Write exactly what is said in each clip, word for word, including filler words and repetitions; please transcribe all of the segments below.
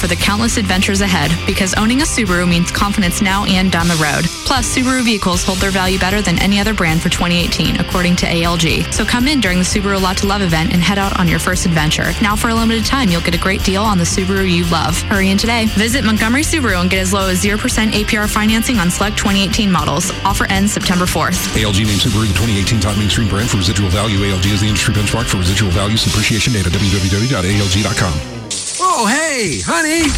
the countless adventures ahead, because owning a Subaru means confidence now and down the road. Plus, Subaru vehicles hold their value better than any other brand for twenty eighteen, according to A L G. So come in during the Subaru A Lot to Love event and head out on your first adventure. Now for a limited time, you'll get a great deal on the Subaru you love. Hurry in today. Visit Montgomery Subaru and get as low as zero percent A P R financing on select twenty eighteen models. Offer ends September fourth. A L G named Subaru the twenty eighteen top mainstream brand for residual value. A L G is the industry benchmark for residual values and appreciation data. w w w dot a l g dot com. Oh, hey, honey.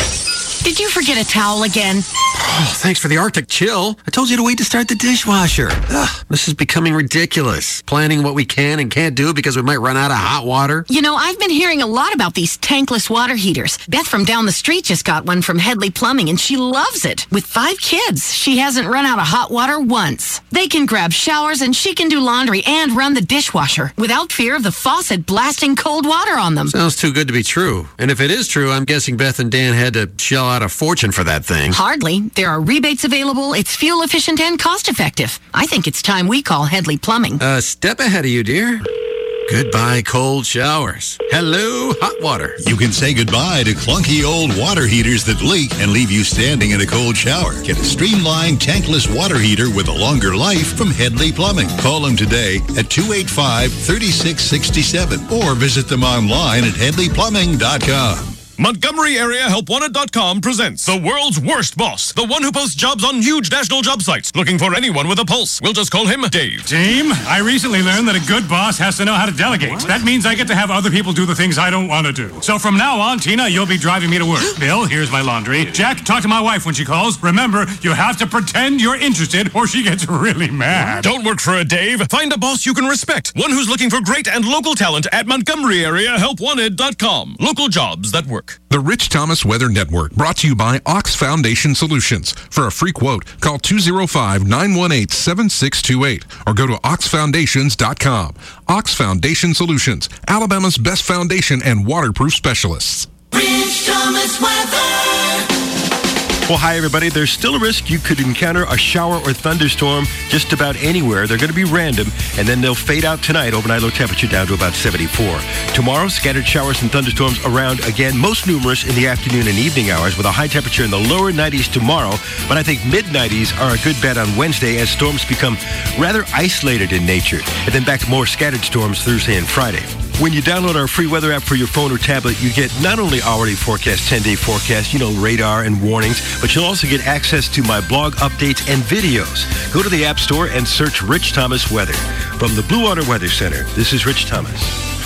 Did you forget a towel again? Oh, thanks for the Arctic chill. I told you to wait to start the dishwasher. Ugh, this is becoming ridiculous. Planning what we can and can't do because we might run out of hot water. You know, I've been hearing a lot about these tankless water heaters. Beth from down the street just got one from Headley Plumbing, and she loves it. With five kids, she hasn't run out of hot water once. They can grab showers, and she can do laundry and run the dishwasher without fear of the faucet blasting cold water on them. Sounds too good to be true. And if it is true, I'm guessing Beth and Dan had to shell out a fortune for that thing. Hardly. There are rebates available. It's fuel efficient and cost effective. I think it's time we call Headley Plumbing. A step ahead of you, dear. Goodbye, cold showers. Hello, hot water. You can say goodbye to clunky old water heaters that leak and leave you standing in a cold shower. Get a streamlined tankless water heater with a longer life from Headley Plumbing. Call them today at two eight five, three six six seven or visit them online at headley plumbing dot com. Montgomery Area Help Wanted dot com presents the world's worst boss, the one who posts jobs on huge national job sites, looking for anyone with a pulse. We'll just call him Dave. Team, I recently learned that a good boss has to know how to delegate. What? That means I get to have other people do the things I don't want to do. So from now on, Tina, you'll be driving me to work. Bill, here's my laundry. Jack, talk to my wife when she calls. Remember, you have to pretend you're interested or she gets really mad. Don't work for a Dave. Find a boss you can respect. One who's looking for great and local talent at Montgomery Area Help Wanted dot com. Local jobs that work. The Rich Thomas Weather Network, brought to you by Ox Foundation Solutions. For a free quote, call two oh five, nine one eight, seven six two eight or go to ox foundations dot com. Ox Foundation Solutions, Alabama's best foundation and waterproof specialists. Rich Thomas Weather. Well, hi, everybody. There's still a risk you could encounter a shower or thunderstorm just about anywhere. They're going to be random, and then they'll fade out tonight. Overnight low temperature down to about seventy-four. Tomorrow, scattered showers and thunderstorms around again, most numerous in the afternoon and evening hours, with a high temperature in the lower nineties tomorrow. But I think mid-nineties are a good bet on Wednesday as storms become rather isolated in nature. And then back to more scattered storms Thursday and Friday. When you download our free weather app for your phone or tablet, you get not only hourly forecast, ten-day forecast, you know, radar and warnings, but you'll also get access to my blog updates and videos. Go to the App Store and search Rich Thomas Weather. From the Blue Water Weather Center, this is Rich Thomas.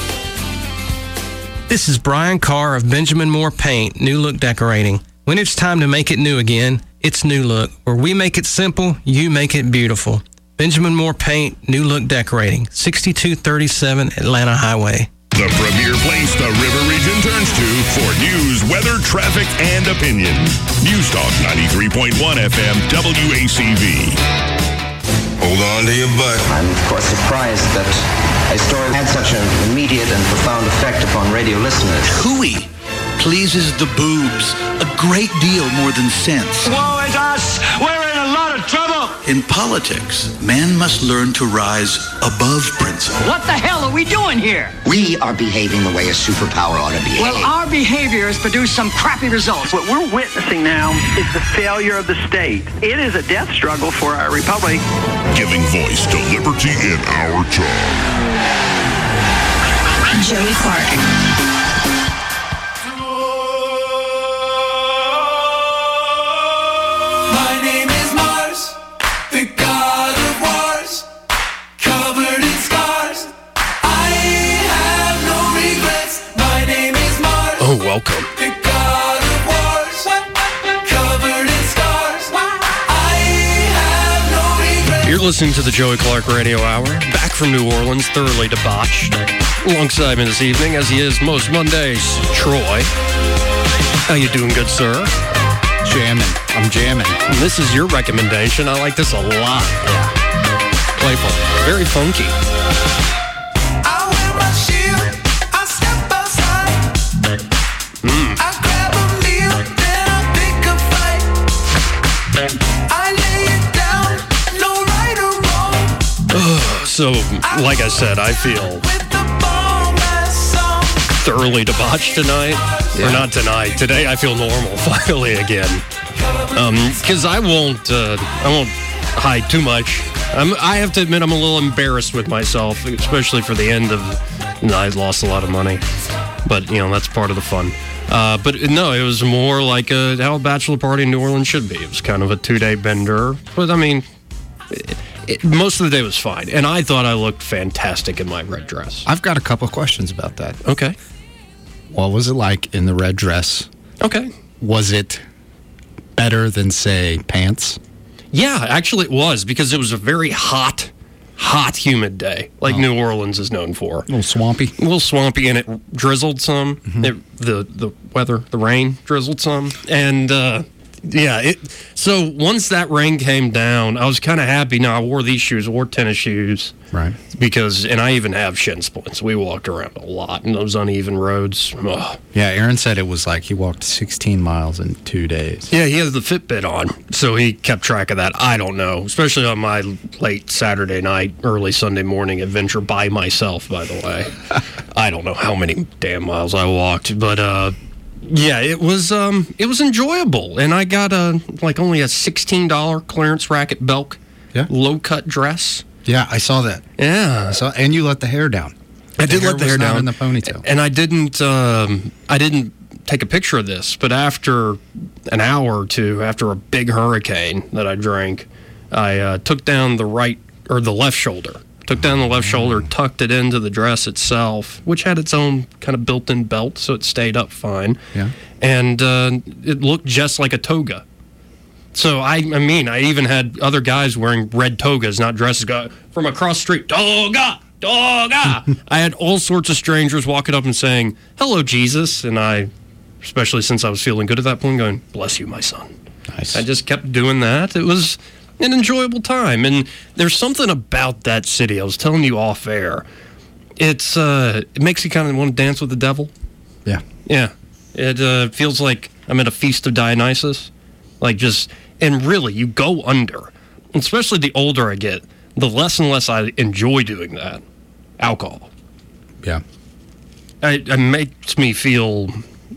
This is Brian Carr of Benjamin Moore Paint, New Look Decorating. When it's time to make it new again, it's New Look. Where we make it simple, you make it beautiful. Benjamin Moore Paint, New Look Decorating, sixty-two thirty-seven Atlanta Highway. The premier place the River Region turns to for news, weather, traffic, and opinion. News Talk ninety-three point one F M W A C V. Hold on to your butt. I'm, of course, surprised that a story had such an immediate and profound effect upon radio listeners. Hooey pleases the boobs a great deal more than sense. Woe is us! We're in a lot of trouble! In politics, man must learn to rise above principle. What the hell are we doing here? We are behaving the way a superpower ought to behave. Well, our behavior has produced some crappy results. What we're witnessing now is the failure of the state. It is a death struggle for our republic. Giving voice to liberty in our time. Joey Clark. Oh, welcome. You're listening to the Joey Clark Radio Hour, back from New Orleans, thoroughly debauched. Alongside me this evening, as he is most Mondays, Troy. How you doing, good sir? Jamming. I'm jamming. And this is your recommendation. I like this a lot. Yeah. Playful. Very funky. So, like I said, I feel thoroughly debauched tonight. Yeah. Or not tonight. Today I feel normal finally again. Because um, I won't, uh, I won't hide too much. I'm, I have to admit I'm a little embarrassed with myself, especially for the end of. You know, I lost a lot of money, but you know that's part of the fun. Uh, but no, it was more like a, how a bachelor party in New Orleans should be. It was kind of a two-day bender, but I mean, it, it, most of the day was fine, and I thought I looked fantastic in my red dress. I've got a couple of questions about that. Okay. What was it like in the red dress? Okay. Was it better than, say, pants? Yeah, actually it was, because it was a very hot, hot, humid day, like oh. New Orleans is known for. A little swampy? A little swampy, and it drizzled some. Mm-hmm. It, the, the weather, the rain drizzled some. And, uh, yeah, it. So once that rain came down, I was kind of happy. Now, I wore these shoes, I wore tennis shoes. Right. Because, and I even have shin splints. We walked around a lot in those uneven roads. Ugh. Yeah, Aaron said it was like he walked sixteen miles in two days. Yeah, he has the Fitbit on, so he kept track of that. I don't know, especially on my late Saturday night, early Sunday morning adventure by myself, by the way. I don't know how many damn miles I walked, but, uh, yeah, it was um, it was enjoyable, and I got a like only a sixteen dollars clearance rack at Belk, yeah. low cut dress. Yeah, I saw that. Yeah, I saw, and you let the hair down. I the did hair let the hair was not down in the ponytail, and I didn't. Um, I didn't take a picture of this, but after an hour or two, after a big hurricane that I drank, I uh, took down the right or the left shoulder. Took down the left shoulder, tucked it into the dress itself, which had its own kind of built-in belt, so it stayed up fine. Yeah. And uh, it looked just like a toga. So, I, I mean, I even had other guys wearing red togas, not dresses, go from across the street, toga, toga. I had all sorts of strangers walking up and saying, hello, Jesus. And I, especially since I was feeling good at that point, going, bless you, my son. Nice. I just kept doing that. It was an enjoyable time, and there's something about that city. I was telling you off air. It's uh, it makes you kind of want to dance with the devil. Yeah, yeah. It uh, feels like I'm at a feast of Dionysus, like just and really you go under. Especially the older I get, the less and less I enjoy doing that. Alcohol. Yeah, it, it makes me feel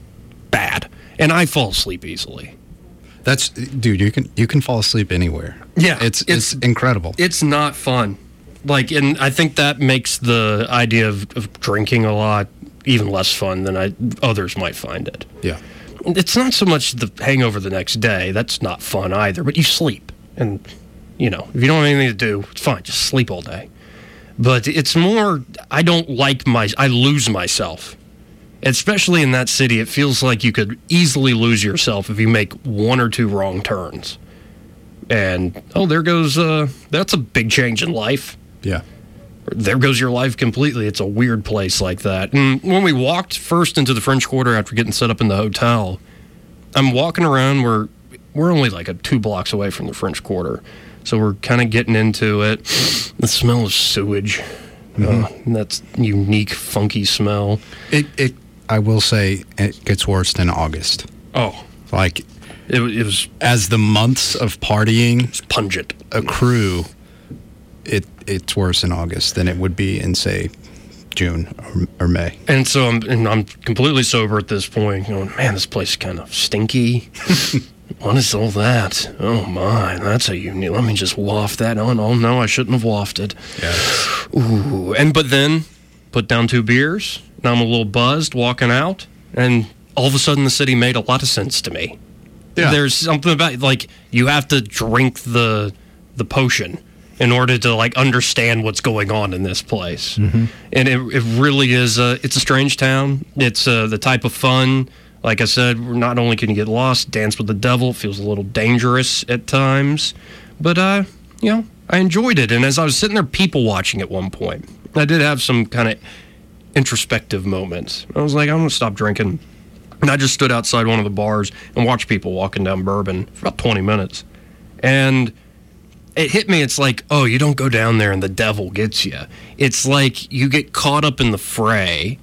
bad, and I fall asleep easily. That's dude. You can you can fall asleep anywhere. Yeah, it's it's, it's incredible. It's not fun. Like, and I think that makes the idea of, of drinking a lot even less fun than I others might find it. Yeah, it's not so much the hangover the next day. That's not fun either. But you sleep, and you know if you don't have anything to do, it's fine. Just sleep all day. But it's more. I don't like my. I lose myself. Especially in that city, it feels like you could easily lose yourself if you make one or two wrong turns. And, oh, there goes, uh, that's a big change in life. Yeah. There goes your life completely. It's a weird place like that. And when we walked first into the French Quarter after getting set up in the hotel, I'm walking around, we're, we're only like a two blocks away from the French Quarter. So we're kind of getting into it. The smell of sewage. Mm-hmm. Uh, that's unique, funky smell. It, it, I will say it gets worse than August. Oh. Like, it, it was... As the months of partying... It's pungent. Accrue, it, it's worse in August than it would be in, say, June or, or May. And so I'm, and I'm completely sober at this point, going, man, this place is kind of stinky. What is all that? Oh, my, that's a unique... Let me just waft that on. Oh, no, I shouldn't have wafted. Yeah. Ooh. And, but then, put down two beers... Now I'm a little buzzed walking out, and all of a sudden the city made a lot of sense to me. Yeah. There's something about, like, you have to drink the the potion in order to, like, understand what's going on in this place. Mm-hmm. And it it really is, a, it's a strange town. It's uh, the type of fun, like I said, not only can you get lost, dance with the devil, it feels a little dangerous at times, but, uh, you know, I enjoyed it. And as I was sitting there people watching at one point, I did have some kind of introspective moments. I was like, I'm going to stop drinking. And I just stood outside one of the bars and watched people walking down Bourbon for about twenty minutes. And it hit me, it's like, oh, you don't go down there and the devil gets you. It's like you get caught up in the fray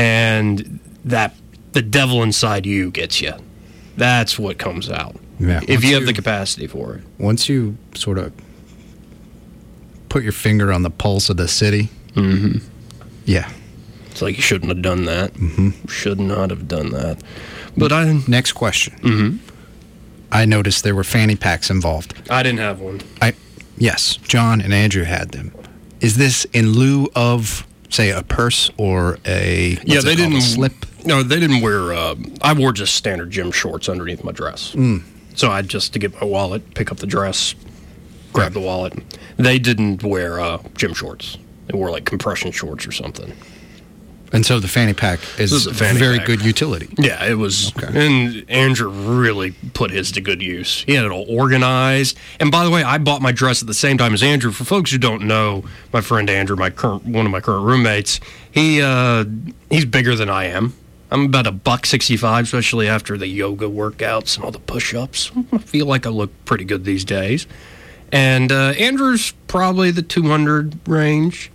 and that the devil inside you gets you. That's what comes out. Yeah. If you have you, the capacity for it. Once you sort of put your finger on the pulse of the city, mm-hmm. yeah. It's like you shouldn't have done that. Mm-hmm. Should not have done that. But I... Next question. Mm-hmm. I noticed there were fanny packs involved. I didn't have one. I Yes, John and Andrew had them. Is this in lieu of, say, a purse or a yeah? They didn't a slip. No, they didn't wear. Uh, I wore just standard gym shorts underneath my dress. Mm. So I just to get my wallet, pick up the dress, grab the wallet. They didn't wear uh, gym shorts. They wore like compression shorts or something. And so the fanny pack is This is a fanny very pack. good utility. Yeah, it was. And Andrew really put his to good use. He had it all organized. And by the way, I bought my dress at the same time as Andrew. For folks who don't know, my friend Andrew, my current one of my current roommates, he uh, he's bigger than I am. I'm about a buck sixty-five, especially after the yoga workouts and all the push-ups. I feel like I look pretty good these days. And uh, Andrew's probably the two hundred range.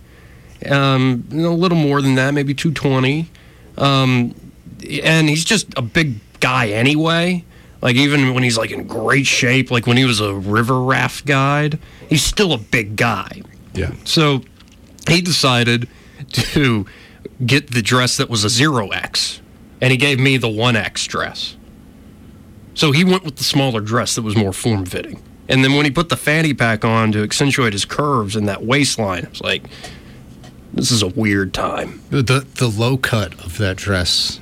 Um, a little more than that, maybe two twenty. Um, and he's just a big guy anyway. Like, even when he's, like, in great shape, like when he was a river raft guide, he's still a big guy. Yeah. So he decided to get the dress that was a zero X, and he gave me the one X dress. So he went with the smaller dress that was more form-fitting. And then when he put the fanny pack on to accentuate his curves and that waistline, it was like... This is a weird time. The the low cut of that dress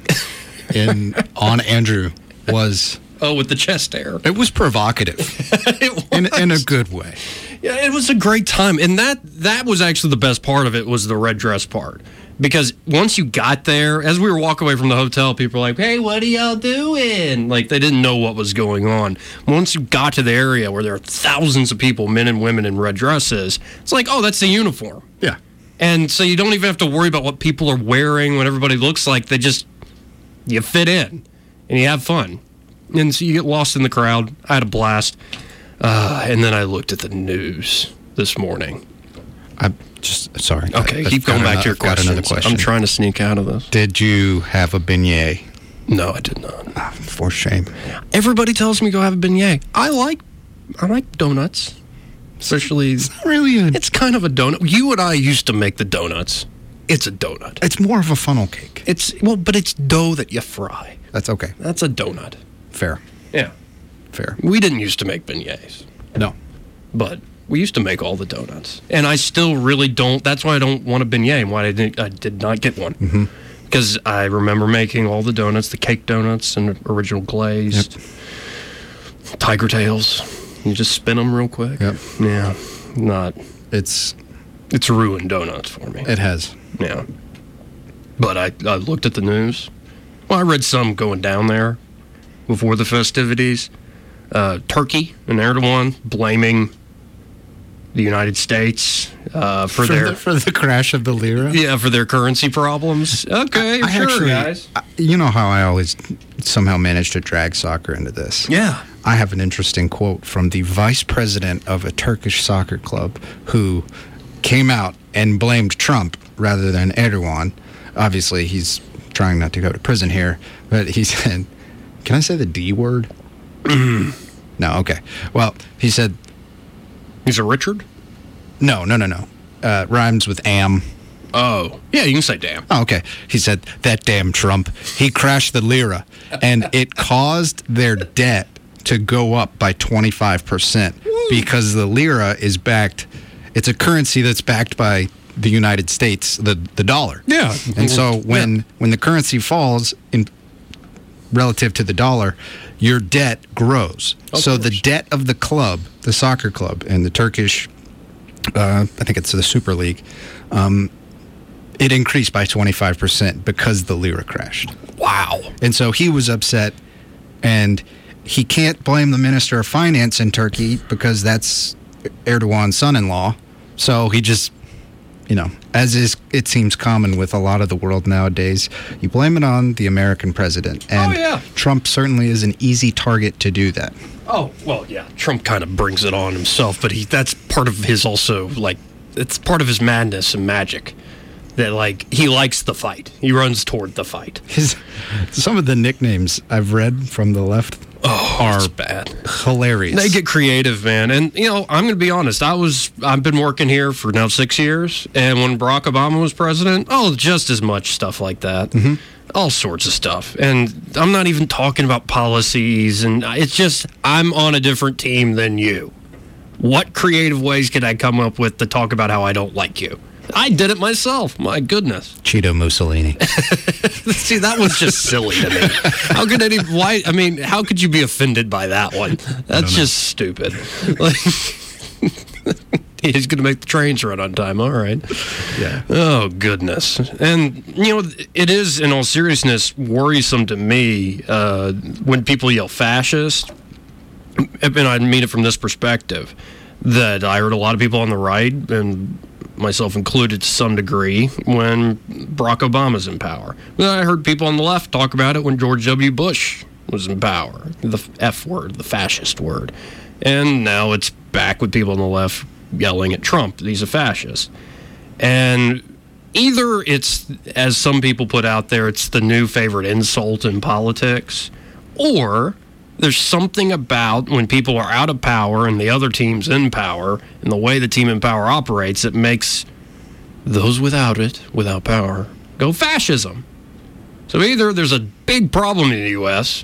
in on Andrew was oh with the chest hair. It was provocative. It was. In in a good way. Yeah, it was a great time, and that that was actually the best part of it was the red dress part. Because once you got there, as we were walking away from the hotel, people were like, "Hey, what are y'all doing?" Like they didn't know what was going on. Once you got to the area where there are thousands of people, men and women in red dresses, it's like, "Oh, that's the uniform." Yeah. And so you don't even have to worry about what people are wearing, what everybody looks like. They just, you fit in and you have fun. And so you get lost in the crowd. I had a blast. Uh, and then I looked at the news this morning. I'm just, sorry. Okay, I, keep going back another, to your I've got questions. another question. I'm trying to sneak out of this. Did you have a beignet? No, I did not. Ah, for shame. Everybody tells me go have a beignet. I like, I like donuts. Especially, it's not really a... It's kind of a donut. You and I used to make the donuts. It's a donut. It's more of a funnel cake. It's, well, but it's dough that you fry. That's okay. That's a donut. Fair. Yeah. Fair. We didn't used to make beignets. No. But we used to make all the donuts. And I still really don't, that's why I don't want a beignet and why I, didn't, I did not get one. Mm-hmm. Because I remember making all the donuts, the cake donuts and original glazed, yep. Tiger tails. You just spin them real quick. Yep. Yeah. Not. It's. It's ruined donuts for me. It has. Yeah. But I, I looked at the news. Well, I read some going down there before the festivities. Uh, Turkey and Erdogan blaming the United States uh, for, for their the, for the crash of the lira. Yeah, for their currency problems. Okay, I, I sure, actually, guys. I, you know how I always somehow managed to drag soccer into this. Yeah. I have an interesting quote from the vice president of a Turkish soccer club who came out and blamed Trump rather than Erdogan. Obviously, he's trying not to go to prison here, but he said, can I say the D word? No, okay. Well, he said... He's a Richard? No, no, no, no. Uh, rhymes with am. Oh. Yeah, you can say damn. Oh, okay. He said, that damn Trump. He crashed the lira, and it caused their debt to go up by twenty-five percent because the lira is backed. It's a currency that's backed by the United States, the the dollar. Yeah. And so when yeah. when the currency falls in relative to the dollar, your debt grows. Of so course. The debt of the club, the soccer club, and the Turkish, uh, I think it's the Super League, um, it increased by twenty-five percent because the lira crashed. Wow. And so he was upset, and he can't blame the Minister of Finance in Turkey because that's Erdogan's son-in-law. So he just, you know, as is, it seems common with a lot of the world nowadays, you blame it on the American president. And oh, yeah. Trump certainly is an easy target to do that. Oh, well, yeah. Trump kind of brings it on himself, but he that's part of his also, like, it's part of his madness and magic. That, like, he likes the fight. He runs toward the fight. His, some of the nicknames I've read from the left oh, are bad. Hilarious. They get creative, man. And, you know, I'm going to be honest. I was, I've been working here for now six years. And when Barack Obama was president, oh, just as much stuff like that. Mm-hmm. All sorts of stuff. And I'm not even talking about policies. And it's just, I'm on a different team than you. What creative ways could I come up with to talk about how I don't like you? I did it myself. My goodness. Cheeto Mussolini. See, that was just silly to me. How could any? Why? I mean, how could you be offended by that one? That's just stupid. Like, he's going to make the trains run on time. All right. Yeah. Oh goodness. And you know, it is, in all seriousness, worrisome to me uh, when people yell fascist. And I mean it from this perspective, that I heard a lot of people on the right, and myself included to some degree, when Barack Obama's in power. Then I heard people on the left talk about it when George W. Bush was in power. The F word, the fascist word. And now it's back with people on the left yelling at Trump, he's a fascist. And either it's, as some people put out there, it's the new favorite insult in politics, or there's something about when people are out of power and the other team's in power, and the way the team in power operates, it makes those without it, without power, go fascism. So either there's a big problem in the U S,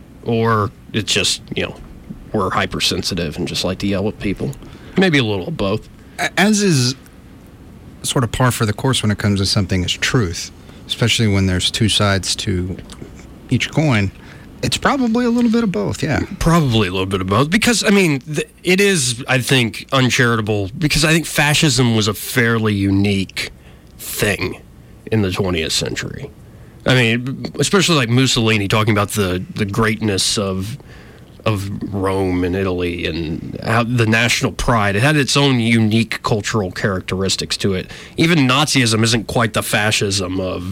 or it's just, you know, we're hypersensitive and just like to yell at people. Maybe a little of both. As is sort of par for the course when it comes to something as truth, especially when there's two sides to each coin. It's probably a little bit of both, yeah. Probably a little bit of both. Because, I mean, th- it is, I think, uncharitable. Because I think fascism was a fairly unique thing in the twentieth century. I mean, especially like Mussolini talking about the, the greatness of of Rome and Italy and how the national pride. It had its own unique cultural characteristics to it. Even Nazism isn't quite the fascism of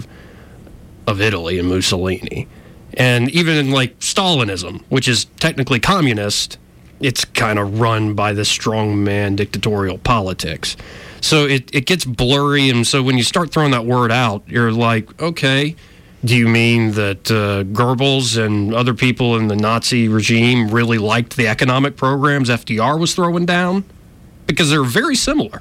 of Italy and Mussolini. And even in, like, Stalinism, which is technically communist, it's kind of run by this strongman dictatorial politics. So it, it gets blurry, and so when you start throwing that word out, you're like, okay, do you mean that uh, Goebbels and other people in the Nazi regime really liked the economic programs F D R was throwing down? Because they're very similar.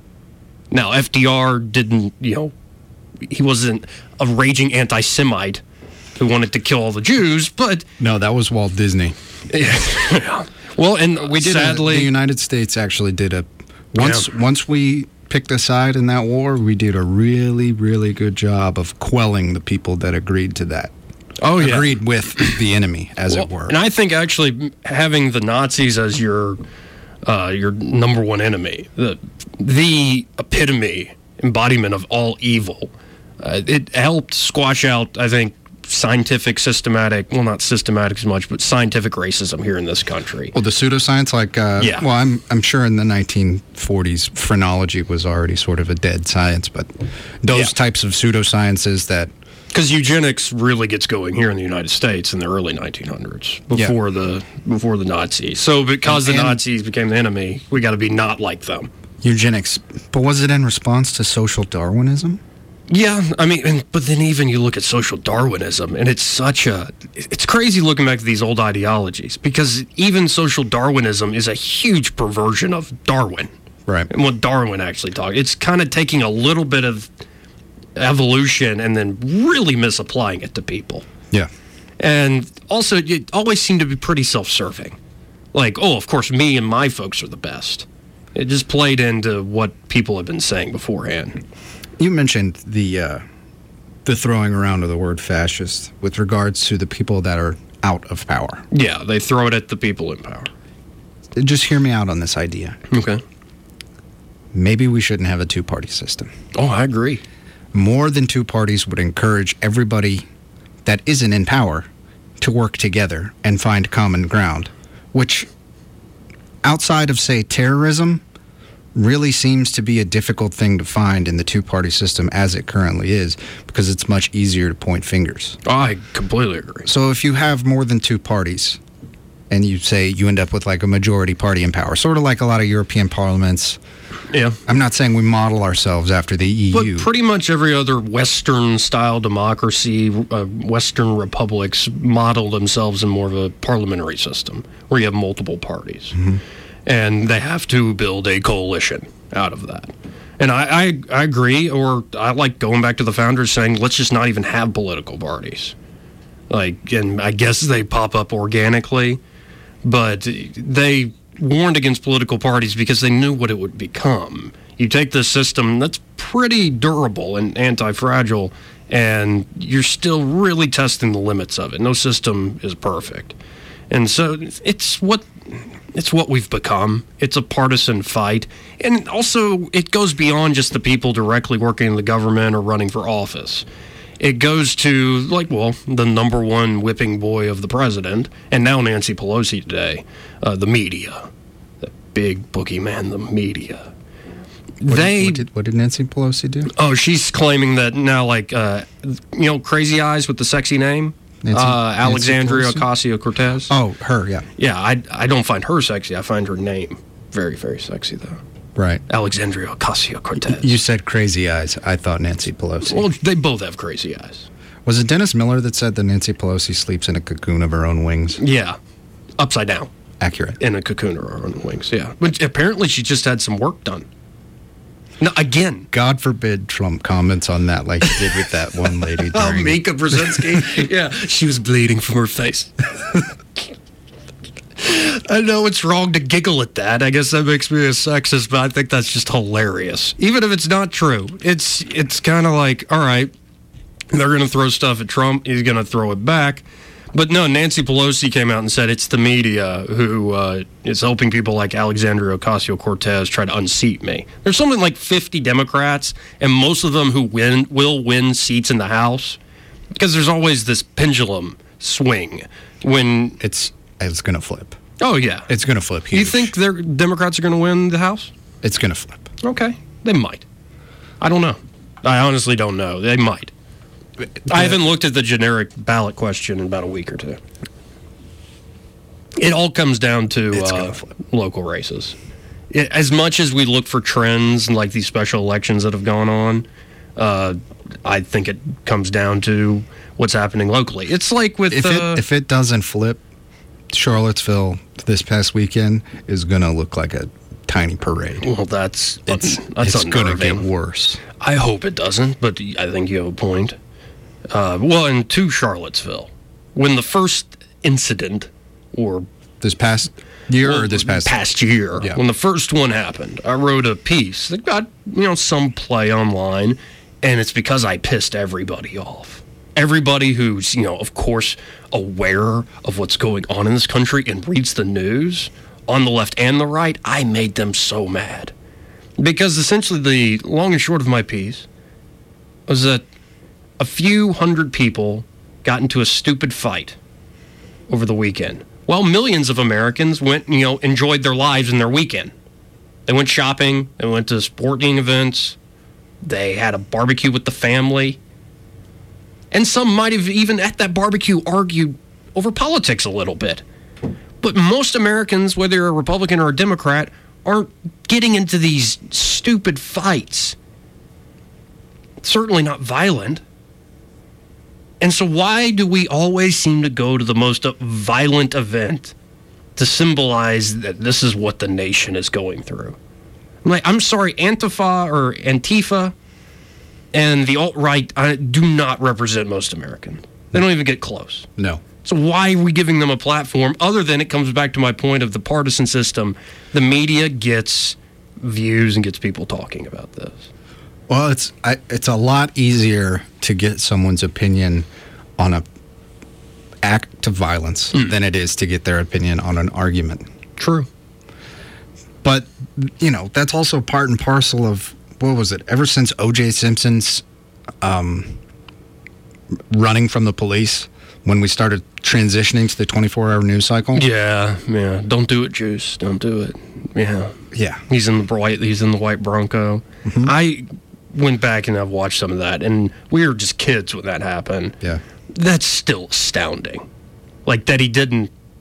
Now, F D R didn't, you know, he wasn't a raging anti-Semite who wanted to kill all the Jews, but... No, that was Walt Disney. Yeah. Well, and we did sadly... A, the United States actually did a... Once Yeah. once we picked a side in that war, we did a really, really good job of quelling the people that agreed to that. Oh, yeah. Agreed with the enemy, as well, it were. And I think actually having the Nazis as your uh, your number one enemy, the, the epitome, embodiment of all evil, uh, it helped squash out, I think, scientific, systematic, well, not systematic as much, but scientific racism here in this country. Well, the pseudoscience, like, uh, Yeah. well, I'm I'm sure in the nineteen forties, phrenology was already sort of a dead science, but those Yeah. types of pseudosciences that... Because eugenics really gets going here in the United States in the early nineteen hundreds, before Yeah. the before the Nazis. So because And- the and- Nazis became the enemy, we got to be not like them. Eugenics. But was it in response to social Darwinism? Yeah, I mean, and, but then even you look at social Darwinism, and it's such a, it's crazy looking back to these old ideologies, because even social Darwinism is a huge perversion of Darwin. Right. And what Darwin actually taught. It's kind of taking a little bit of evolution and then really misapplying it to people. Yeah. And also, it always seemed to be pretty self-serving. Like, oh, of course, me and my folks are the best. It just played into what people have been saying beforehand. You mentioned the uh, the throwing around of the word fascist with regards to the people that are out of power. Yeah, they throw it at the people in power. Just hear me out on this idea. Okay. Maybe we shouldn't have a two-party system. Oh, I agree. More than two parties would encourage everybody that isn't in power to work together and find common ground, which, outside of, say, terrorism, really seems to be a difficult thing to find in the two-party system as it currently is, because it's much easier to point fingers. I completely agree. So if you have more than two parties, and you say you end up with like a majority party in power, sort of like a lot of European parliaments. Yeah. I'm not saying we model ourselves after the E U. But pretty much every other Western-style democracy, uh, Western republics, model themselves in more of a parliamentary system where you have multiple parties. Mm-hmm. And they have to build a coalition out of that. And I, I, I agree, or I like going back to the founders saying, let's just not even have political parties. Like, and I guess they pop up organically, but they warned against political parties because they knew what it would become. You take this system that's pretty durable and anti-fragile, and you're still really testing the limits of it. No system is perfect. And so it's what it's what we've become. It's a partisan fight. And also, it goes beyond just the people directly working in the government or running for office. It goes to, like, well, the number one whipping boy of the president, and now Nancy Pelosi today, uh, the media. The big boogeyman, the media. What, they, did, what, did, what did Nancy Pelosi do? Oh, she's claiming that now, like, uh, you know, Crazy Eyes with the sexy name? Nancy, uh, Alexandria Nancy Ocasio-Cortez. Oh, her, yeah. Yeah, I, I don't find her sexy. I find her name very, very sexy, though. Right. Alexandria Ocasio-Cortez. You said crazy eyes. I thought Nancy Pelosi. Well, they both have crazy eyes. Was it Dennis Miller that said that Nancy Pelosi sleeps in a cocoon of her own wings? Yeah. Upside down. Accurate. In a cocoon of her own wings, yeah. But apparently she just had some work done. No, again. God forbid Trump comments on that like he did with that one lady during... Oh, Mika Brzezinski. Yeah, she was bleeding from her face. I know it's wrong to giggle at that. I guess that makes me a sexist, but I think that's just hilarious. Even if it's not true, it's it's kind of like, all right, they're going to throw stuff at Trump. He's going to throw it back. But no, Nancy Pelosi came out and said it's the media who uh, is helping people like Alexandria Ocasio-Cortez try to unseat me. There's something like fifty Democrats, and most of them who win will win seats in the House because there's always this pendulum swing when it's it's going to flip. Oh, yeah. It's going to flip huge. You think they're, Democrats are going to win the House? It's going to flip. Okay. They might. I don't know. I honestly don't know. They might. The, I haven't looked at the generic ballot question in about a week or two. It all comes down to uh, local races. It, as much as we look for trends and like these special elections that have gone on, uh, I think it comes down to what's happening locally. It's like with... If, uh, it, if it doesn't flip, Charlottesville this past weekend is going to look like a tiny parade. Well, that's it's, that's it's going to get worse. I hope it doesn't, but I think you have a point. Uh, well, and to Charlottesville, when the first incident, or this past year, well, or this past past year, yeah. when the first one happened, I wrote a piece that got you know some play online, and it's because I pissed everybody off. Everybody who's, you know, of course, aware of what's going on in this country and reads the news on the left and the right, I made them so mad. Because essentially the long and short of my piece was that a few hundred people got into a stupid fight over the weekend, while millions of Americans went, you know, enjoyed their lives in their weekend. They went shopping, they went to sporting events, they had a barbecue with the family. And some might have even at that barbecue argued over politics a little bit. But most Americans, whether you're a Republican or a Democrat, aren't getting into these stupid fights. Certainly not violent. And so why do we always seem to go to the most violent event to symbolize that this is what the nation is going through? I'm like, I'm sorry, Antifa or Antifa and the alt-right uh, do not represent most Americans. They don't even get close. No. So why are we giving them a platform other than it comes back to my point of the partisan system? The media gets views and gets people talking about this. Well, it's I, it's a lot easier to get someone's opinion on a act of violence mm. than it is to get their opinion on an argument. True. But, you know, that's also part and parcel of, what was it, ever since O J Simpson's um, running from the police, when we started transitioning to the twenty-four hour news cycle? Yeah, yeah. Don't do it, Juice. Don't do it. Yeah. Yeah. He's in the white, he's in the white Bronco. Mm-hmm. I went back and I've watched some of that, and we were just kids when that happened. Yeah. That's still astounding. Like, that he didn't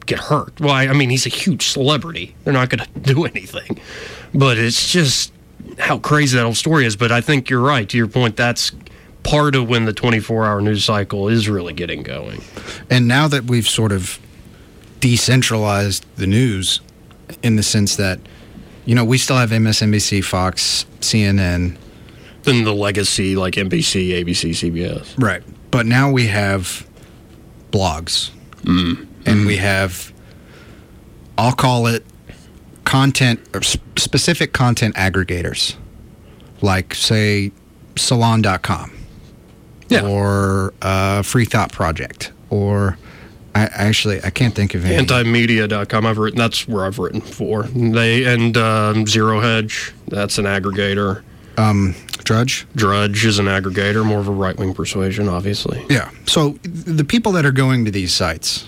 get hurt. Well, I, I mean, he's a huge celebrity. They're not going to do anything. But it's just how crazy that whole story is. But I think you're right. To your point, that's part of when the twenty-four hour news cycle is really getting going. And now that we've sort of decentralized the news in the sense that, you know, we still have M S N B C, Fox, C N N. Then the legacy like N B C, A B C, C B S. Right. But now we have blogs. Mm. And we have, I'll call it content, or specific content aggregators. Like, say, salon dot com. Yeah. Or uh, Free Thought Project. Or, I actually, I can't think of any. Antimedia dot com, I've written, that's where I've written for. They, and um, Zero Hedge, that's an aggregator. Um, Drudge? Drudge is an aggregator, more of a right-wing persuasion, obviously. Yeah. So the people that are going to these sites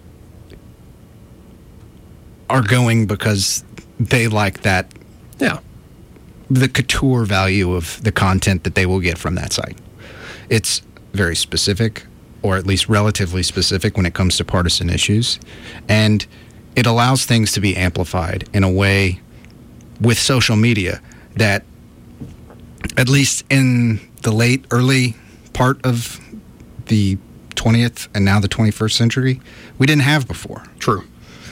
are going because they like that. Yeah. The couture value of the content that they will get from that site. It's very specific, or at least relatively specific when it comes to partisan issues. And it allows things to be amplified in a way with social media that, at least in the late, early part of the twentieth and now the twenty-first century, we didn't have before. True.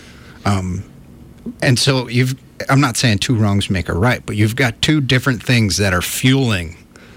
Um, and so you've, I'm not saying two wrongs make a right, but you've got two different things that are fueling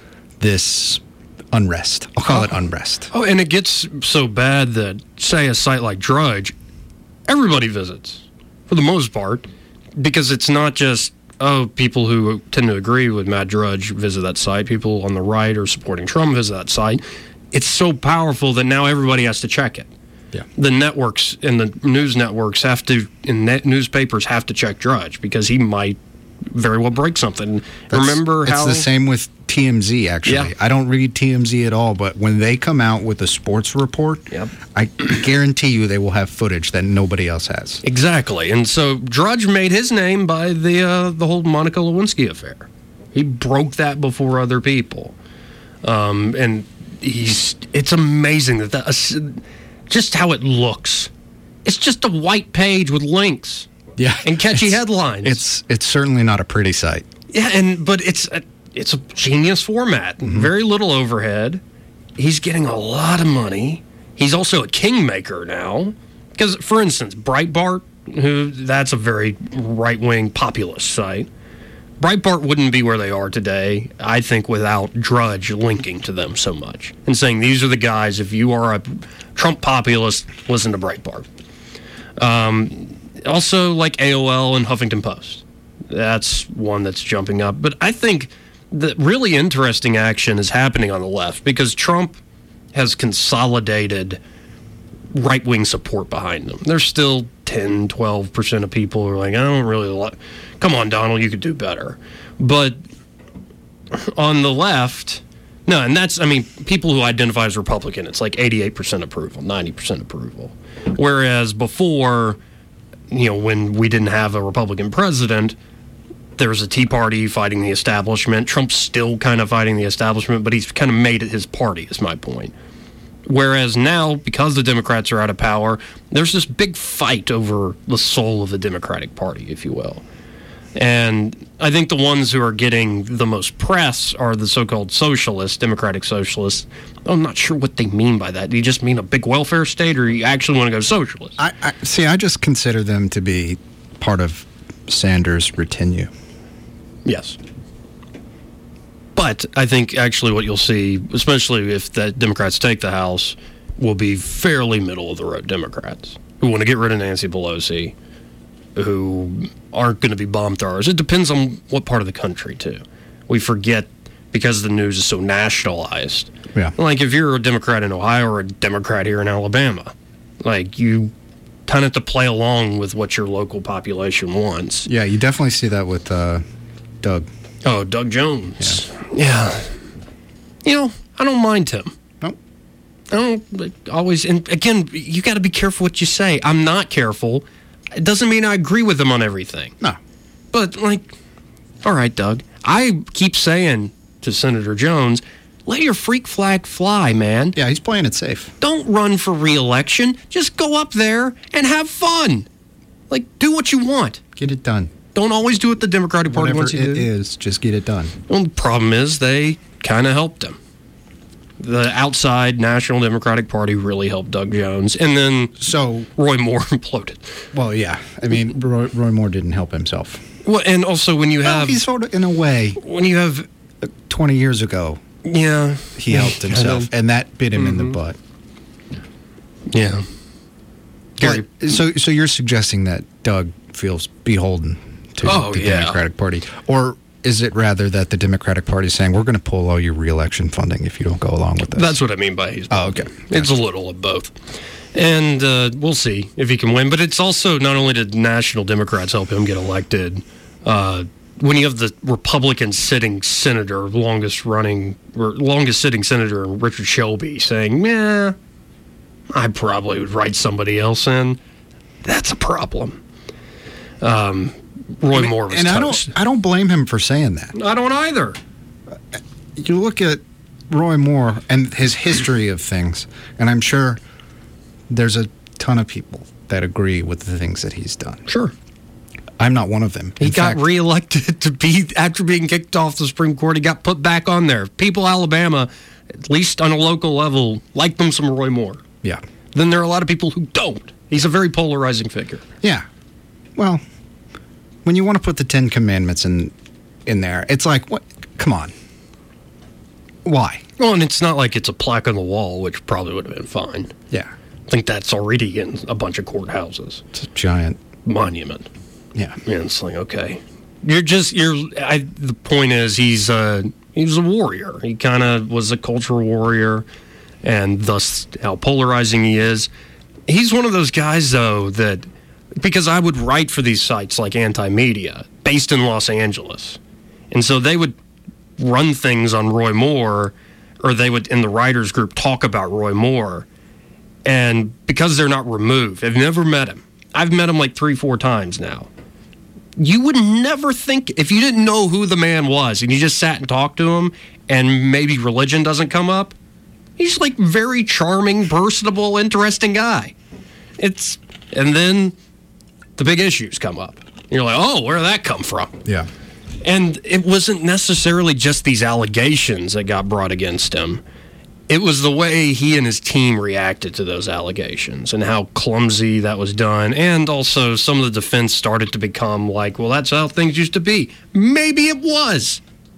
this unrest. I'll call oh. it unrest. Oh, and it gets so bad that, say, a site like Drudge, everybody visits, for the most part, because it's not just, oh, people who tend to agree with Matt Drudge visit that site. People on the right or supporting Trump visit that site. It's so powerful that now everybody has to check it. Yeah. The networks and the news networks have to, and net newspapers have to check Drudge because he might very well break something. That's, Remember how... It's the same with T M Z, actually. Yeah. I don't read T M Z at all, but when they come out with a sports report, yep. I guarantee you they will have footage that nobody else has. Exactly. And so Drudge made his name by the uh, the whole Monica Lewinsky affair. He broke that before other people. Um, and he's it's amazing that that, uh, just how it looks. It's just a white page with links. Yeah. And catchy it's, headlines. It's it's certainly not a pretty site. Yeah, and but it's a, it's a genius format. Mm-hmm. Very little overhead. He's getting a lot of money. He's also a kingmaker now. Because, for instance, Breitbart, who that's a very right-wing populist site. Breitbart wouldn't be where they are today, I think, without Drudge linking to them so much and saying, these are the guys, if you are a Trump populist, listen to Breitbart. Um, also, like A O L and Huffington Post. That's one that's jumping up. But I think the really interesting action is happening on the left because Trump has consolidated right-wing support behind him. There's still ten, twelve percent of people who are like, I don't really like, come on, Donald, you could do better. But on the left, no, and that's, I mean, people who identify as Republican, it's like eighty-eight percent approval, ninety percent approval. Whereas before, you know, when we didn't have a Republican president, there was a Tea Party fighting the establishment. Trump's still kind of fighting the establishment, but he's kind of made it his party, is my point. Whereas now, because the Democrats are out of power, there's this big fight over the soul of the Democratic Party, if you will. And I think the ones who are getting the most press are the so-called socialists, Democratic socialists. I'm not sure what they mean by that. Do you just mean a big welfare state, or you actually want to go socialist? I, I see, I just consider them to be part of Sanders' retinue. Yes. But I think actually what you'll see, especially if the Democrats take the House, will be fairly middle-of-the-road Democrats who want to get rid of Nancy Pelosi, who aren't going to be bomb throwers. It depends on what part of the country, too. We forget, because the news is so nationalized. Yeah. Like, if you're a Democrat in Ohio or a Democrat here in Alabama, like, you kind of have to play along with what your local population wants. Yeah, you definitely see that with uh, Doug. Oh, Doug Jones. Yeah. yeah. You know, I don't mind him. Nope. I don't like, always, and again, you got to be careful what you say. I'm not careful. It doesn't mean I agree with him on everything. No. But, like, all right, Doug. I keep saying to Senator Jones, let your freak flag fly, man. Yeah, he's playing it safe. Don't run for re-election. Just go up there and have fun. Like, do what you want. Get it done. Don't always do what the Democratic Party Whatever wants you to it do. is, just get it done. Well, the problem is they kind of helped him. The outside National Democratic Party really helped Doug Jones, and then so Roy Moore imploded. Well, yeah. I mean, Roy, Roy Moore didn't help himself. Well, and also when you have... Well, he's sort of, in a way... When you have... twenty years ago, yeah, he helped himself, and that bit him mm-hmm. in the butt. Yeah. Gary, so, so you're suggesting that Doug feels beholden to oh, the yeah. Democratic Party, or is it rather that the Democratic Party is saying we're going to pull all your re-election funding if you don't go along with this? That's what I mean by he's. Oh, okay. It's a little of both, and uh, we'll see if he can win. But it's also not only did National Democrats help him get elected. Uh, When you have the Republican sitting senator, longest running, or longest sitting senator, Richard Shelby, saying, "Yeah, I probably would write somebody else in," that's a problem. Um, Roy and, Moore was and toast. I don't, I don't blame him for saying that. I don't either. You look at Roy Moore and his history of things, and I'm sure there's a ton of people that agree with the things that he's done. Sure. I'm not one of them. He In got fact, reelected to be, after being kicked off the Supreme Court, he got put back on there. People in Alabama, at least on a local level, like them some Roy Moore. Yeah. Then there are a lot of people who don't. He's a very polarizing figure. Yeah. Well, when you want to put the Ten Commandments in in there, it's like, what? Come on. Why? Well, and it's not like it's a plaque on the wall, which probably would have been fine. Yeah. I think that's already in a bunch of courthouses. It's a giant monument. Yeah. And it's like, okay. You're just, you're, I, the point is, he's uh, he was a warrior. He kind of was a cultural warrior, and thus how polarizing he is. He's one of those guys, though, that, because I would write for these sites like Anti-Media, based in Los Angeles. And so they would run things on Roy Moore, or they would, in the writers group, talk about Roy Moore. And because they're not removed, I've never met him. I've met him like three, four times now. You would never think, if you didn't know who the man was and you just sat and talked to him and maybe religion doesn't come up, he's like very charming, personable, interesting guy. It's, and then the big issues come up. You're like, oh, where did that come from? Yeah. And it wasn't necessarily just these allegations that got brought against him. It was the way he and his team reacted to those allegations and how clumsy that was done. And also some of the defense started to become like, well, that's how things used to be. Maybe it was.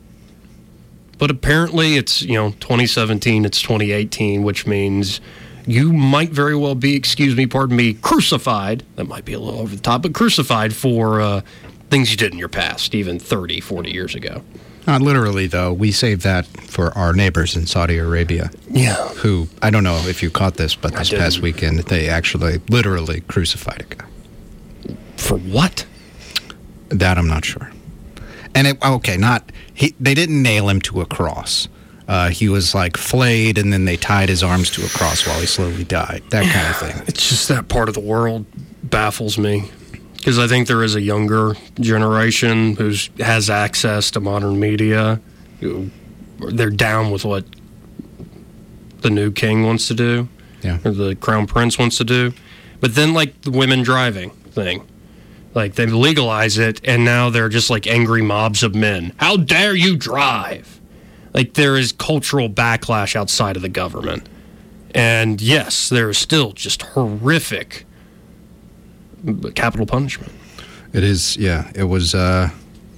But apparently it's, you know, twenty seventeen, it's twenty eighteen, which means you might very well be, excuse me, pardon me, crucified. That might be a little over the top, but crucified for uh, things you did in your past, even thirty, forty years ago. Not literally, though. We saved that for our neighbors in Saudi Arabia. Yeah. Who, I don't know if you caught this, but this I past didn't. weekend, they actually literally crucified a guy. For what? That I'm not sure. And, it, okay, not, he, they didn't nail him to a cross. Uh, he was, like, flayed, and then they tied his arms to a cross while he slowly died. That kind of thing. It's just that part of the world baffles me. Because I think there is a younger generation who has access to modern media. Who, they're down with what the new king wants to do, yeah, or the crown prince wants to do. But then, like the women driving thing, like they legalize it, and now they're just like angry mobs of men. How dare you drive? Like there is cultural backlash outside of the government, and yes, there is still just horrific capital punishment. It is, yeah. It was, uh,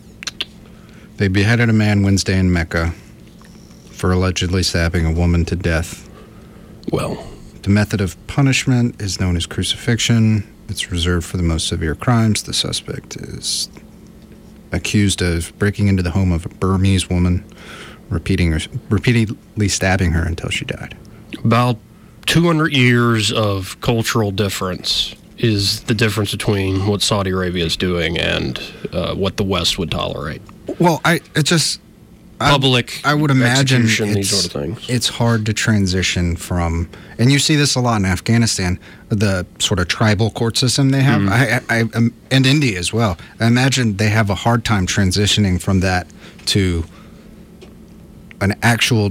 they beheaded a man Wednesday in Mecca for allegedly stabbing a woman to death. Well, the method of punishment is known as crucifixion. It's reserved for the most severe crimes. The suspect is accused of breaking into the home of a Burmese woman, repeating her, repeatedly stabbing her until she died. About two hundred years of cultural difference is the difference between what Saudi Arabia is doing and uh, what the West would tolerate. Well, I it just public. I, I would imagine it's, these sort of things. It's hard to transition from, and you see this a lot in Afghanistan, the sort of tribal court system they have, mm-hmm. I, I, I, and India as well. I imagine they have a hard time transitioning from that to an actual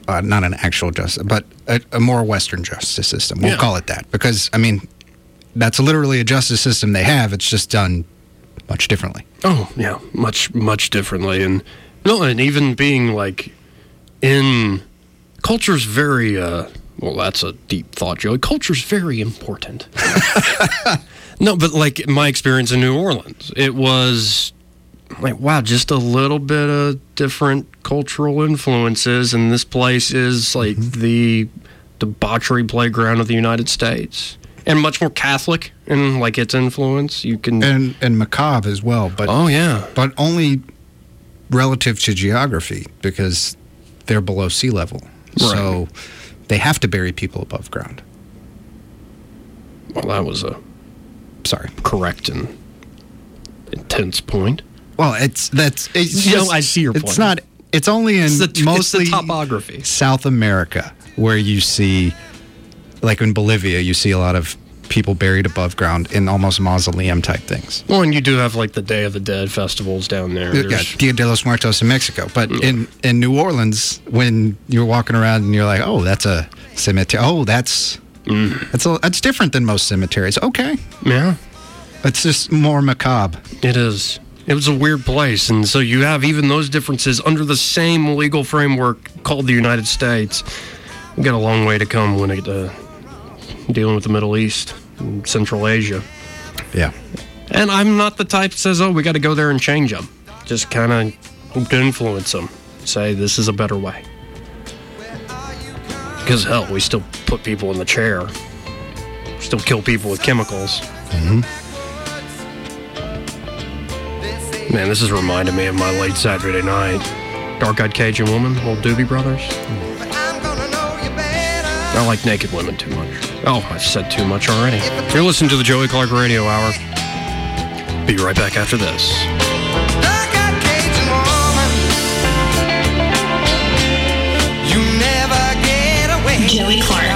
uh, not an actual justice, but a, a more Western justice system. We'll Yeah. call it that. Because, I mean, that's literally a justice system they have. It's just done much differently. Oh, yeah, much, much differently. And no, and even being like in culture's very, uh, well, that's a deep thought, Joey. Culture's very important. No, but like my experience in New Orleans, it was like, wow, just a little bit of different cultural influences. And this place is like mm-hmm. the debauchery playground of the United States. And much more Catholic in like its influence. You can and and macabre as well. But oh yeah, but only relative to geography because they're below sea level. Right. So they have to bury people above ground. Well, that was a sorry correct and intense point. Well, it's that's it's you just, know, I see your it's point. It's not. It's only in it's the, mostly it's the topography. South America where you see. Like in Bolivia, you see a lot of people buried above ground in almost mausoleum type things. Well, and you do have like the Day of the Dead festivals down there. Yeah, There's... Dia de los Muertos in Mexico. But Mm. in, in New Orleans, when you're walking around and you're like, oh, that's a cemetery. Oh, that's mm. that's a, that's different than most cemeteries. Okay. Yeah. It's just more macabre. It is. It was a weird place. And so you have even those differences under the same legal framework called the United States. We've got a long way to come when it uh, dealing with the Middle East and Central Asia. Yeah. And I'm not the type that says, oh, we got to go there and change them. Just kind of influence them. Say, this is a better way. Because, hell, we still put people in the chair. Still kill people with chemicals. Mm-hmm. Man, this is reminding me of my late Saturday night. Dark-Eyed Cajun Woman, old Doobie Brothers. I like naked women too much. Oh, I've said too much already. You're listening to the Joey Clark Radio Hour. Be right back after this. Joey Clark.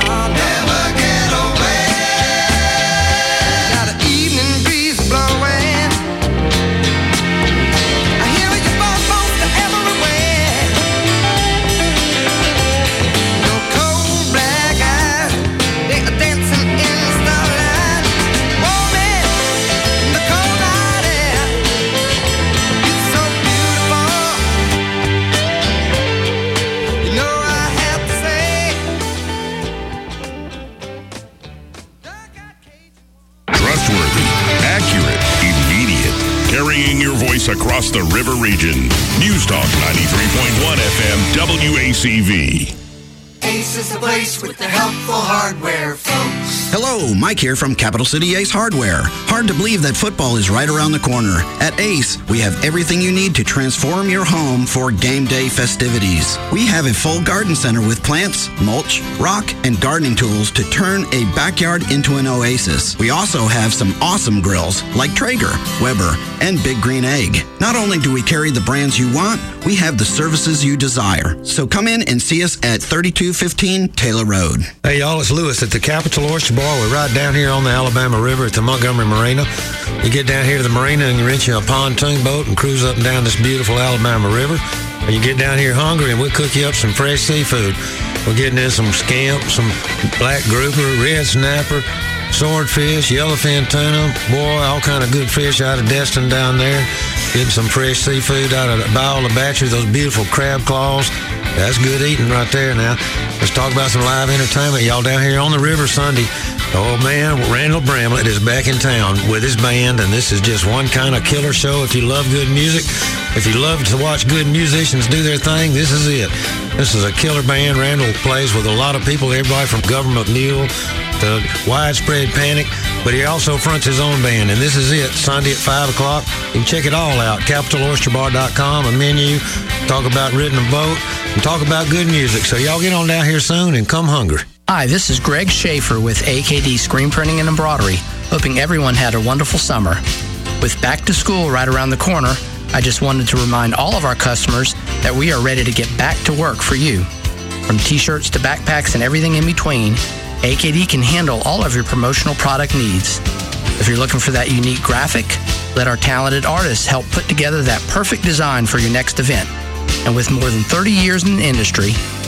Carrying your voice across the river region. News Talk ninety-three point one F M W A C V. Ace is the place with the helpful hardware, folks. Hello, Mike here from Capital City Ace Hardware. Hard to believe that football is right around the corner. At Ace, we have everything you need to transform your home for game day festivities. We have a full garden center with plants, mulch, rock, and gardening tools to turn a backyard into an oasis. We also have some awesome grills like Traeger, Weber, and Big Green Egg. Not only do we carry the brands you want, we have the services you desire. So come in and see us at thirty-two fifteen Taylor Road. Hey, y'all, it's Lewis at the Capital Oyster Bar. We're right down here on the Alabama River at the Montgomery Marina. You get down here to the marina and you rent you a pontoon boat and cruise up and down this beautiful Alabama River. Or you get down here hungry and we'll cook you up some fresh seafood. We're getting in some scamp, some black grouper, red snapper, swordfish, yellowfin tuna, boy, all kind of good fish out of Destin down there. Getting some fresh seafood out of Biola Battery, those beautiful crab claws. That's good eating right there now. Let's talk about some live entertainment. Y'all down here on the river Sunday. Oh, man, Randall Bramlett is back in town with his band, and this is just one kind of killer show. If you love good music, if you love to watch good musicians do their thing, this is it. This is a killer band. Randall plays with a lot of people, everybody from Government Mule to Widespread Panic, but he also fronts his own band, and this is it, Sunday at five o'clock. You can check it all out, capital oyster bar dot com, a menu, talk about ridden a boat, and talk about good music. So y'all get on down here soon and come hungry. Hi, this is Greg Schaefer with A K D Screen Printing and Embroidery, hoping everyone had a wonderful summer. With back to school right around the corner, I just wanted to remind all of our customers that we are ready to get back to work for you. From t-shirts to backpacks and everything in between, A K D can handle all of your promotional product needs. If you're looking for that unique graphic, let our talented artists help put together that perfect design for your next event. And with more than thirty years in the industry,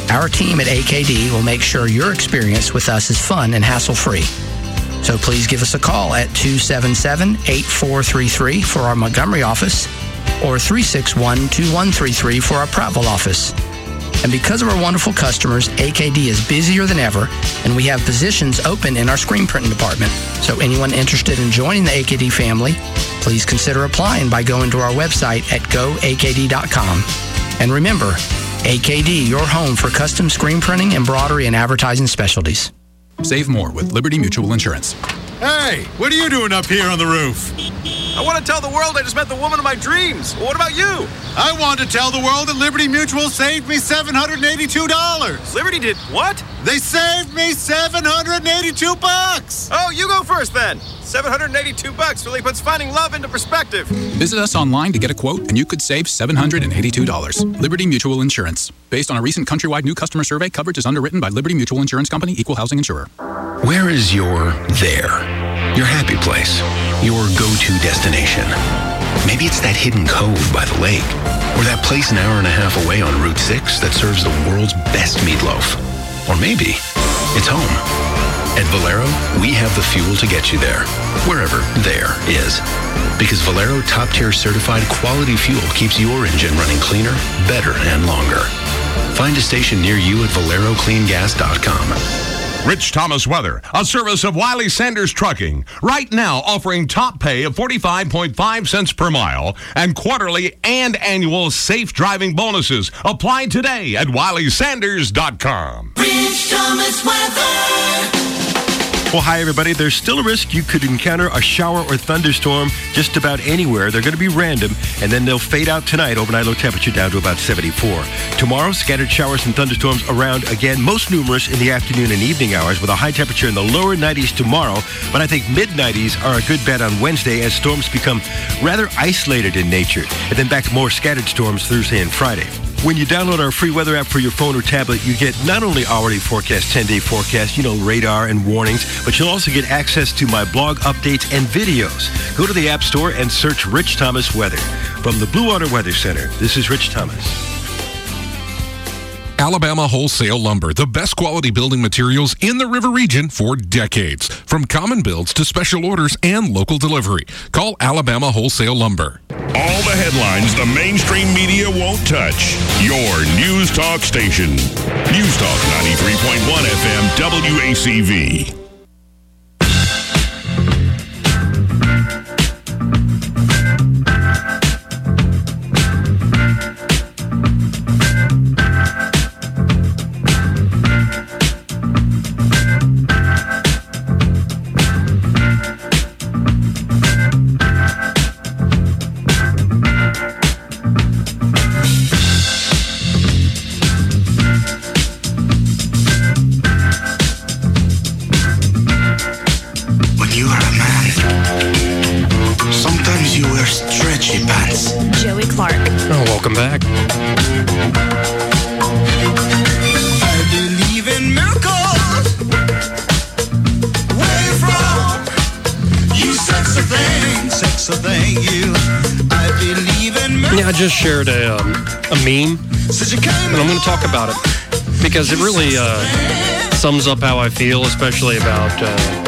Our team at A K D will make sure your experience with us is fun and hassle-free. So please give us a call at two seven seven, eight four three three for our Montgomery office or three six one, two one three three for our Prattville office. And because of our wonderful customers, A K D is busier than ever, and we have positions open in our screen printing department. So anyone interested in joining the A K D family, please consider applying by going to our website at go A K D dot com. And remember, A K D, your home for custom screen printing, embroidery, and advertising specialties. Save more with Liberty Mutual Insurance. Hey, what are you doing up here on the roof? I want to tell the world I just met the woman of my dreams. Well, what about you? I want to tell the world that Liberty Mutual saved me seven hundred eighty-two dollars. Liberty did what? They saved me seven hundred eighty-two bucks. Oh, you go first then. seven hundred eighty-two bucks really puts finding love into perspective. Visit us online to get a quote, and you could save seven hundred eighty-two dollars. Liberty Mutual Insurance. Based on a recent countrywide new customer survey, coverage is underwritten by Liberty Mutual Insurance Company, Equal Housing Insurer. Where is your there? Your happy place? Your go-to destination? Maybe it's that hidden cove by the lake, or that place an hour and a half away on Route six that serves the world's best meatloaf. Or maybe it's home. At Valero, we have the fuel to get you there, wherever there is. Because Valero top-tier certified quality fuel keeps your engine running cleaner, better, and longer. Find a station near you at valero clean gas dot com. Rich Thomas Weather, a service of Wiley Sanders Trucking. Right now offering top pay of forty-five point five cents per mile and quarterly and annual safe driving bonuses. Apply today at wiley sanders dot com. Rich Thomas Weather. Well, hi, everybody. There's still a risk you could encounter a shower or thunderstorm just about anywhere. They're going to be random, and then they'll fade out tonight. Overnight low temperature down to about seventy-four. Tomorrow, scattered showers and thunderstorms around again, most numerous in the afternoon and evening hours, with a high temperature in the lower nineties tomorrow. But I think mid-nineties are a good bet on Wednesday as storms become rather isolated in nature. And then back to more scattered storms Thursday and Friday. When you download our free weather app for your phone or tablet, you get not only hourly forecast, ten-day forecast, you know, radar and warnings, but you'll also get access to my blog updates and videos. Go to the App Store and search Rich Thomas Weather. From the Blue Water Weather Center, this is Rich Thomas. Alabama Wholesale Lumber, the best quality building materials in the River Region for decades. From common builds to special orders and local delivery. Call Alabama Wholesale Lumber. All the headlines the mainstream media won't touch. Your News Talk station. News Talk ninety-three point one F M W A C V. Welcome back. I believe in miracles. Where you from? You sex a thing, sex a thing. You. I believe in miracles. Yeah, I just shared a, um, a meme, and I'm going to talk about it because it really uh, sums up how I feel, especially about uh,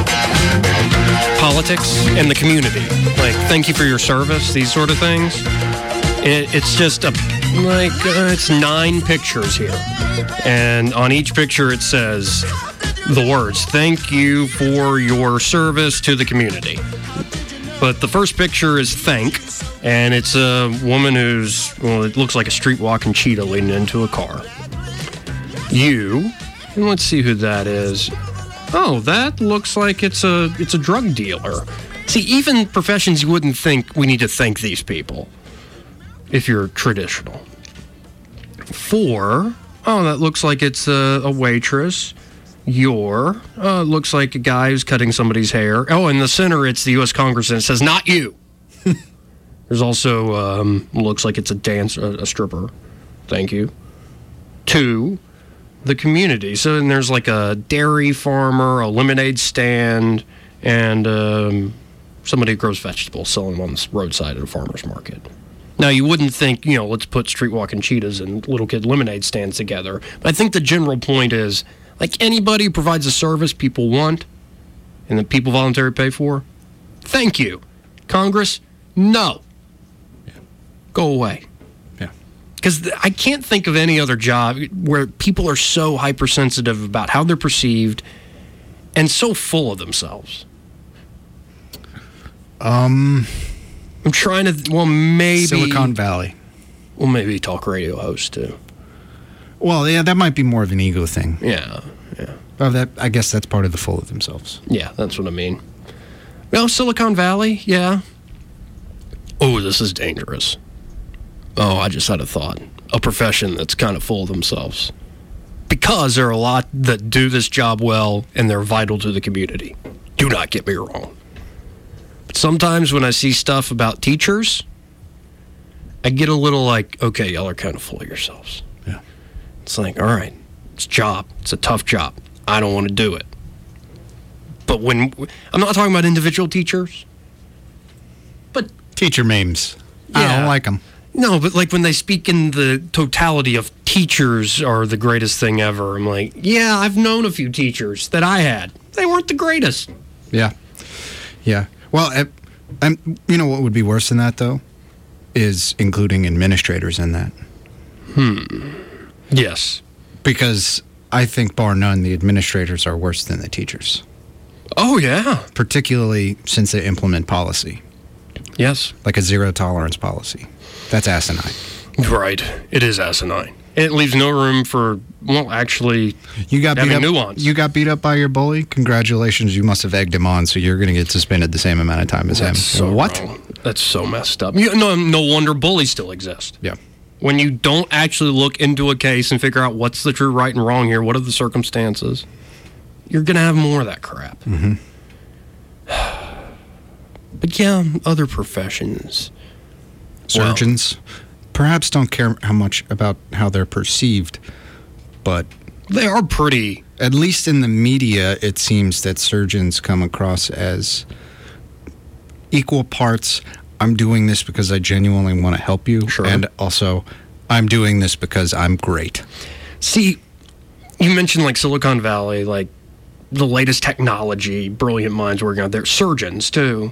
politics and the community. Like, thank you for your service, these sort of things. It, it's just a, like, uh, it's nine pictures here. And on each picture it says the words, thank you for your service to the community. But the first picture is thank, and it's a woman who's, well, it looks like a street walking cheetah leaning into a car. You, and let's see who that is. Oh, that looks like it's a, it's a drug dealer. See, even professions you wouldn't think we need to thank these people. If you're traditional. Four, oh, that looks like it's a, a waitress. Your, uh, looks like a guy who's cutting somebody's hair. Oh, in the center, it's the U S Congress, and it says, not you. There's also, um, looks like it's a dancer, a, a stripper. Thank you. Two, the community. So then there's like a dairy farmer, a lemonade stand, and um, somebody who grows vegetables selling them on the roadside at a farmer's market. Now, you wouldn't think, you know, let's put street walking cheetahs and little kid lemonade stands together. But I think the general point is, like anybody who provides a service people want and that people voluntarily pay for, thank you. Congress, no. Yeah. Go away. Yeah. Because th- I can't think of any other job where people are so hypersensitive about how they're perceived and so full of themselves. Um... I'm trying to, well, maybe... Silicon Valley. Well, maybe talk radio host, too. Well, yeah, that might be more of an ego thing. Yeah, yeah. Well, that, I guess that's part of the full of themselves. Yeah, that's what I mean. Well, Silicon Valley, yeah. Oh, this is dangerous. Oh, I just had a thought. A profession that's kind of full of themselves. Because there are a lot that do this job well, and they're vital to the community. Do not get me wrong. But sometimes when I see stuff about teachers, I get a little like, okay, y'all are kind of full of yourselves. Yeah. It's like, all right, it's a job. It's a tough job. I don't want to do it. But when, I'm not talking about individual teachers, but... Teacher memes. I Yeah. don't like them. No, but like when they speak in the totality of teachers are the greatest thing ever, I'm like, yeah, I've known a few teachers that I had. They weren't the greatest. Yeah. Yeah. Well, I, I'm, you know what would be worse than that, though? Is including administrators in that. Hmm. Yes. Because I think, bar none, the administrators are worse than the teachers. Oh, yeah. Particularly since they implement policy. Yes. Like a zero tolerance policy. That's asinine. Right. It is asinine. It leaves no room for, well, actually you got having beat up, nuance. You got beat up by your bully? Congratulations, you must have egged him on, so you're going to get suspended the same amount of time as That's him. so what? wrong. That's so messed up. You, no, no wonder bullies still exist. Yeah. When you don't actually look into a case and figure out what's the true right and wrong here, what are the circumstances, you're going to have more of that crap. Mm-hmm. But yeah, other professions. Surgeons perhaps don't care how much about how they're perceived, but they are pretty. At least in the media, it seems that surgeons come across as equal parts. I'm doing this because I genuinely want to help you, Sure. and also I'm doing this because I'm great. See, you mentioned like Silicon Valley, like the latest technology, brilliant minds working out there. Surgeons too.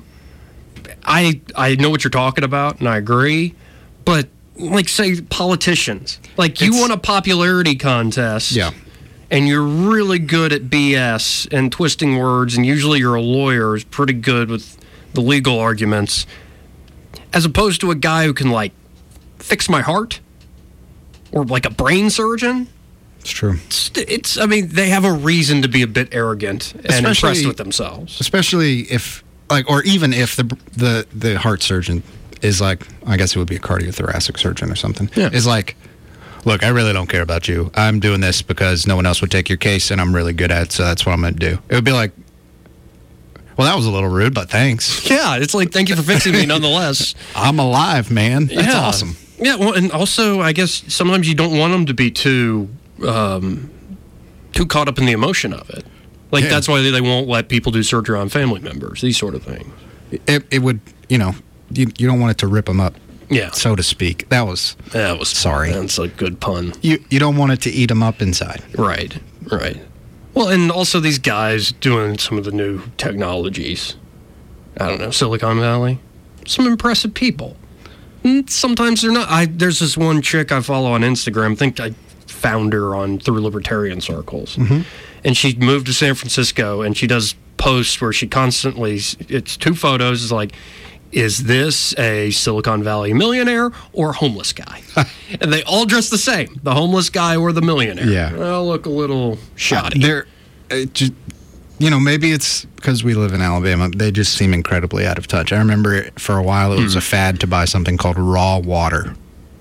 I I know what you're talking about, and I agree. But like, say politicians, like you It's- won a popularity contest, Yeah. and you're really good at B S and twisting words, and usually you're a lawyer who's pretty good with the legal arguments, as opposed to a guy who can like fix my heart, or like a brain surgeon. It's true. It's, it's I mean, they have a reason to be a bit arrogant and Especially- impressed with themselves. Especially if, like, or even if the the the heart surgeon is like, I guess it would be a cardiothoracic surgeon or something. Yeah. Is like, look, I really don't care about you. I'm doing this because no one else would take your case, and I'm really good at it, so that's what I'm going to do. It would be like, well, that was a little rude, but thanks. Yeah, it's like, thank you for fixing me nonetheless. I'm alive, man. That's Yeah. awesome. Yeah, well, and also, I guess sometimes you don't want them to be too um, too caught up in the emotion of it. Like, Yeah. that's why they won't let people do surgery on family members, these sort of things. It, it would, you know, you, you don't want it to rip them up, Yeah. so to speak. That was, That was sorry. That's a good pun. You, you don't want it to eat them up inside. Right, right. Well, and also these guys doing some of the new technologies. I don't know, Silicon Valley. Some impressive people. And sometimes they're not. I There's this one chick I follow on Instagram. I think I found her on through libertarian circles. Mm-hmm. And she moved to San Francisco, and she does posts where she constantly, it's two photos, it's like, is this a Silicon Valley millionaire or homeless guy? And they all dress the same, the homeless guy or the millionaire. Yeah. They'll look a little shoddy. They're, uh, just, you know, maybe it's because we live in Alabama. They just seem incredibly out of touch. I remember for a while it was Hmm. a fad to buy something called raw water.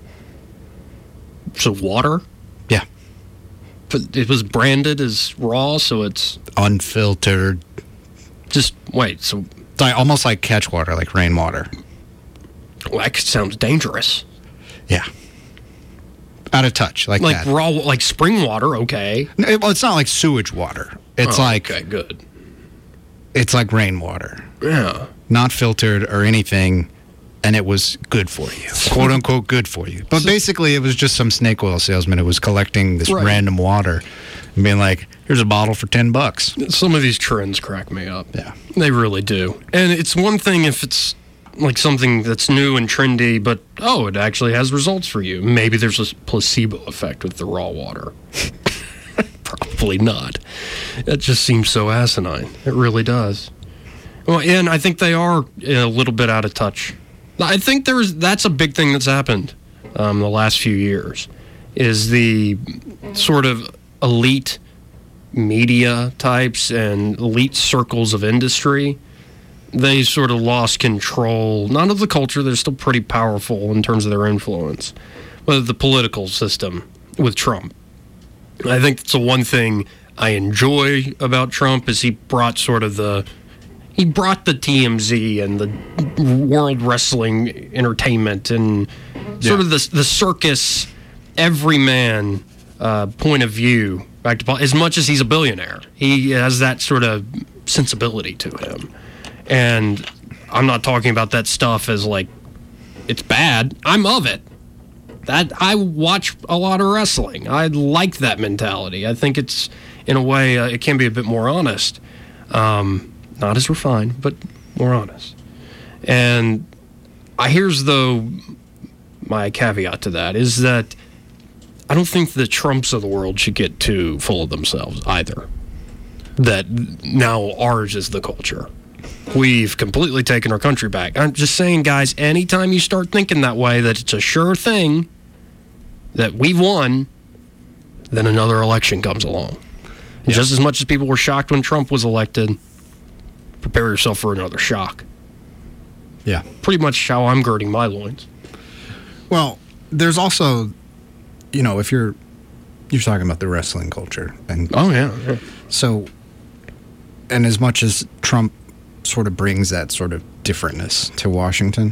So water? Yeah. But it was branded as raw, so it's Unfiltered. just, wait, so It's like, almost like catch water, like rainwater. well, that sounds dangerous. Yeah. Out of touch, like, Like that. raw, like spring water, okay. No, it- well, it's not like sewage water. It's Oh, like okay, good. it's like rainwater. Yeah. Not filtered or anything. and it was good for you, quote unquote good for you. But basically, it was just some snake oil salesman who was collecting this Right. random water and being like, here's a bottle for ten bucks. Some of these trends crack me up. Yeah. They really do. And it's one thing if it's like something that's new and trendy, but oh, it actually has results for you. Maybe there's a placebo effect with the raw water. Probably not. It just seems so asinine. It really does. Well, and I think they are a little bit out of touch. I think there's that's a big thing that's happened um, the last few years, is the sort of elite media types and elite circles of industry. They sort of lost control, not of the culture, they're still pretty powerful in terms of their influence, but of the political system with Trump. I think that's the one thing I enjoy about Trump is he brought sort of the he brought the T M Z and the World Wrestling Entertainment and sort Yeah. of the the circus everyman uh, point of view back to pol- as much as he's a billionaire. He has that sort of sensibility to him. And I'm not talking about that stuff as like it's bad. I'm of it. That I watch a lot of wrestling. I like that mentality. I think it's, in a way, uh, it can be a bit more honest. Um, not as refined, but more honest. And I, here's, though, my caveat to that, is that I don't think the Trumps of the world should get too full of themselves either. That now ours is the culture. We've completely taken our country back. I'm just saying, guys, anytime you start thinking that way, that it's a sure thing that we've won, then another election comes along. Yeah. Just as much as people were shocked when Trump was elected, prepare yourself for another shock. Yeah. Pretty much how I'm girding my loins. Well, there's also, you know, if you're you're talking about the wrestling culture, and oh yeah, yeah. So, and as much as Trump sort of brings that sort of differentness to Washington,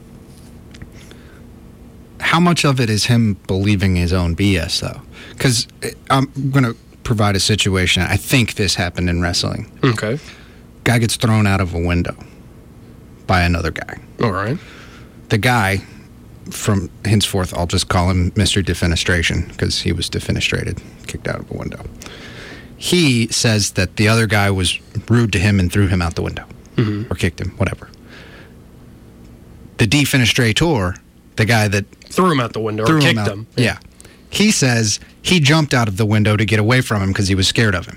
how much of it is him believing his own B S, though? Because I'm going to provide a situation. I think this happened in wrestling. Okay. Guy gets thrown out of a window by another guy. All right. The guy, from henceforth, I'll just call him Mister Defenestration, because he was defenestrated, kicked out of a window. He says that the other guy was rude to him and threw him out the window. Mm-hmm. Or kicked him, whatever. The defenestrator, the guy that threw him out the window or kicked him, him. Yeah. yeah. He says he jumped out of the window to get away from him because he was scared of him.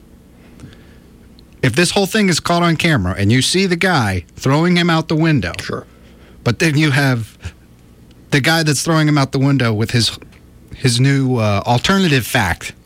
If this whole thing is caught on camera and you see the guy throwing him out the window, sure. But then you have the guy that's throwing him out the window with his his new uh, alternative fact.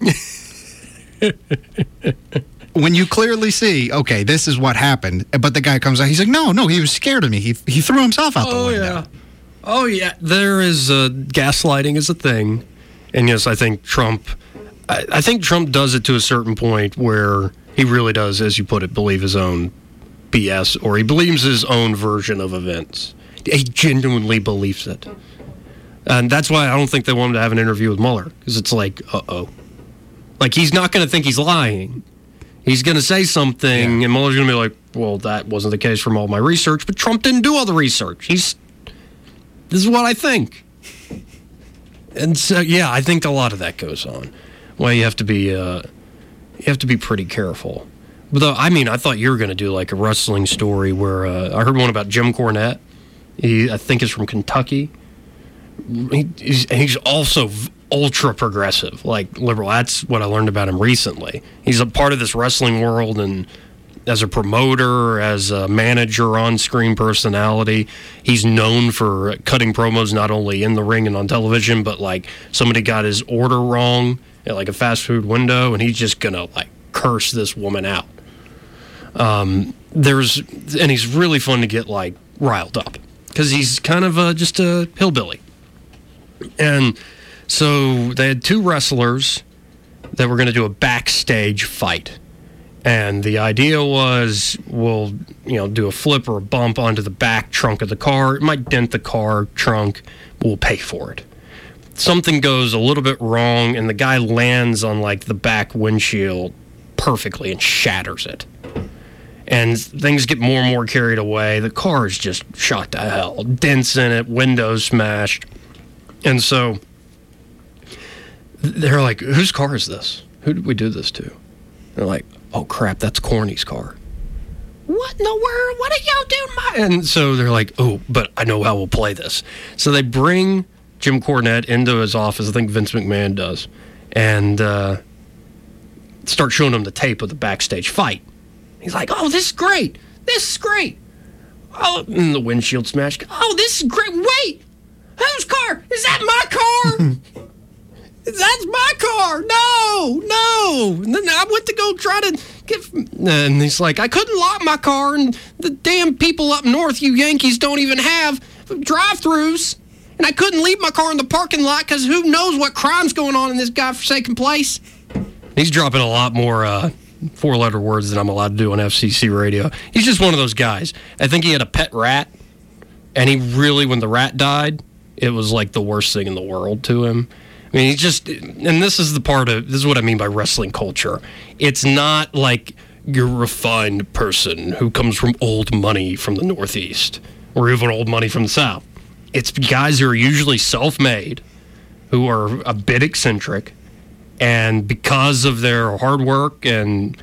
When you clearly see, okay, this is what happened, but the guy comes out, he's like, no, no, he was scared of me. He he threw himself out oh, the window. Yeah. Oh, yeah. There is uh, gaslighting is a thing. And yes, I think Trump, I, I think Trump does it to a certain point where he really does, as you put it, believe his own B S, or he believes his own version of events. He genuinely believes it. And that's why I don't think they want him to have an interview with Mueller, because it's like, uh-oh. Like, he's not going to think he's lying. He's going to say something, yeah. and Mueller's going to be like, well, that wasn't the case from all my research, but Trump didn't do all the research. He's, this is what I think. And so, yeah, I think a lot of that goes on. Well, you have to be, uh, you have to be pretty careful. But though, I mean, I thought you were going to do like a wrestling story where, uh, I heard one about Jim Cornette. He, I think, is from Kentucky. He, he's, he's also ultra progressive, like liberal. That's what I learned about him recently. He's a part of this wrestling world, and as a promoter, as a manager, on-screen personality, he's known for cutting promos not only in the ring and on television, but like somebody got his order wrong at like a fast food window, and he's just gonna like curse this woman out. Um, there's and he's really fun to get like riled up because he's kind of a, just a hillbilly. And so they had two wrestlers that were going to do a backstage fight. And the idea was, we'll, you know, do a flip or a bump onto the back trunk of the car. It might dent the car trunk, but we'll pay for it. Something goes a little bit wrong, and the guy lands on, like, the back windshield perfectly and shatters it. And things get more and more carried away. The car is just shot to hell. Dents in it, windows smashed. And so they're like, whose car is this? Who did we do this to? They're like, oh, crap, that's Corny's car. What in the world? What are y'all doing? My? And so they're like, oh, but I know how we'll play this. So they bring Jim Cornette into his office. I think Vince McMahon does. And uh, start showing him the tape of the backstage fight. He's like, oh, this is great. This is great. Oh, and the windshield smashed. Oh, this is great. Wait, whose car? Is that my car? That's my car. No, no. And then I went to go try to get... And he's like, I couldn't lock my car, and the damn people up north, you Yankees, don't even have drive-thrus. And I couldn't leave my car in the parking lot because who knows what crime's going on in this godforsaken place. He's dropping a lot more... Uh, four-letter words that I'm allowed to do on F C C radio. He's just one of those guys. I think he had a pet rat, and he really, when the rat died, it was like the worst thing in the world to him. I mean, he just, and this is the part of, this is what I mean by wrestling culture. It's not like you're a refined person who comes from old money from the Northeast, or even old money from the South. It's guys who are usually self-made, who are a bit eccentric, and because of their hard work and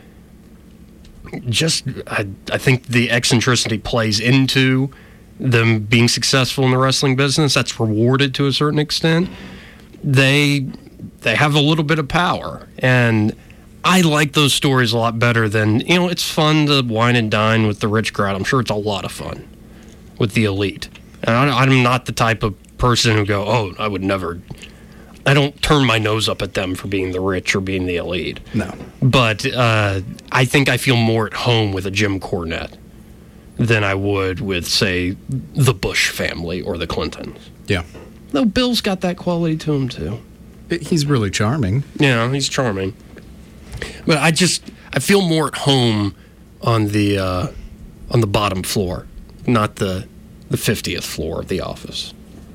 just, I, I think the eccentricity plays into them being successful in the wrestling business. That's rewarded to a certain extent. They they have a little bit of power. And I like those stories a lot better than, you know, it's fun to wine and dine with the rich crowd. I'm sure it's a lot of fun with the elite. And I, I'm not the type of person who go, oh, I would never... I don't turn my nose up at them for being the rich or being the elite. No. But uh, I think I feel more at home with a Jim Cornette than I would with, say, the Bush family or the Clintons. Yeah. Though Bill's got that quality to him, too. He's really charming. Yeah, he's charming. But I just, I feel more at home on the uh, on the bottom floor, not the, the fiftieth floor of the office.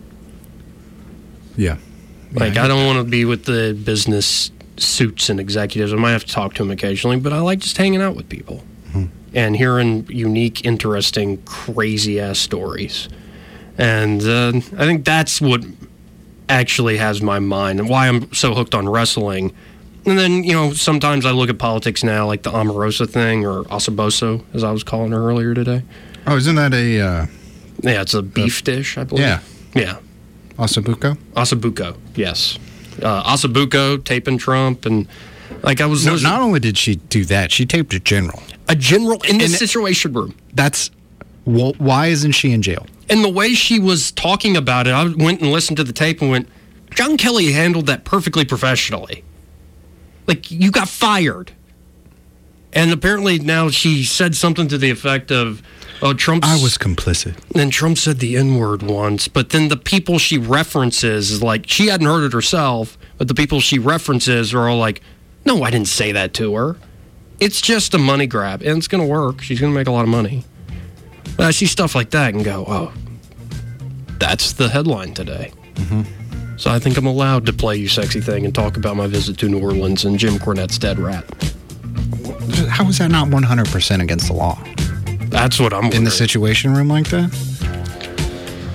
Yeah. Like, I don't want to be with the business suits and executives. I might have to talk to them occasionally, but I like just hanging out with people mm-hmm. and hearing unique, interesting, crazy-ass stories. And uh, I think that's what actually has my mind and why I'm so hooked on wrestling. And then, you know, sometimes I look at politics now, like the Omarosa thing, or Osaboso, as I was calling her earlier today. Oh, isn't that a... Uh, yeah, it's a beef uh, dish, I believe. Yeah. Yeah. Osabuco? Osabuco, yes. Uh, Osabuco, taping Trump, and like I was... No, listening, not only did she do that, she taped a general. A general in the Situation Room. That's... Well, why isn't she in jail? And the way she was talking about it, I went and listened to the tape and went, John Kelly handled that perfectly professionally. Like, you got fired. And apparently now she said something to the effect of, oh, Trump's... I was complicit. And Trump said the N-word once, but then the people she references is like, she hadn't heard it herself, but the people she references are all like, no, I didn't say that to her. It's just a money grab, and it's going to work. She's going to make a lot of money. But I see stuff like that and go, oh, that's the headline today. Mm-hmm. So I think I'm allowed to play You Sexy Thing and talk about my visit to New Orleans and Jim Cornette's dead rat. How is that not one hundred percent against the law? That's what I'm wondering. In the Situation Room like that?